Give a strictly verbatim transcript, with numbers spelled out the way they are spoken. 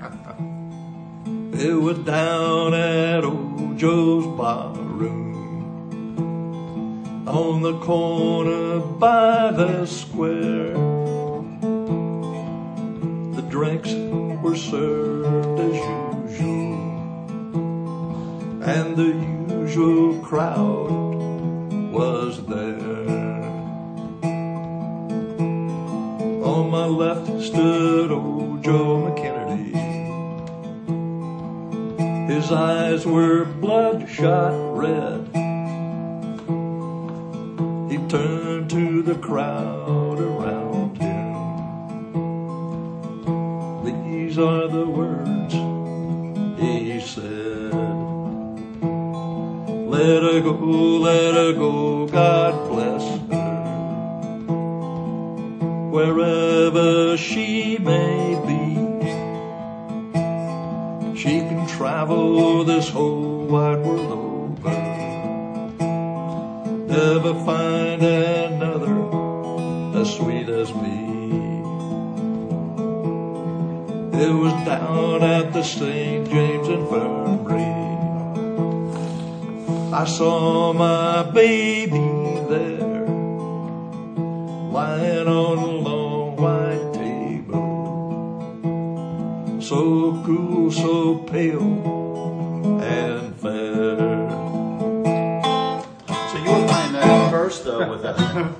It was down at old Joe's barroom on the corner by the square. The drinks were served as usual, and the usual crowd was there. On my left stood old Joe McKennedy. His eyes were bloodshot red. He turned to the crowd around him. These are the words he said. Let her go, let her go, God bless her. Wherever she may be, she can travel this whole wide world over, never find another as sweet as me. It was down at the Saint James Infirmary. I saw my baby there, lying on a long white table, so cool, so pale and fair. So you were playing that first though with a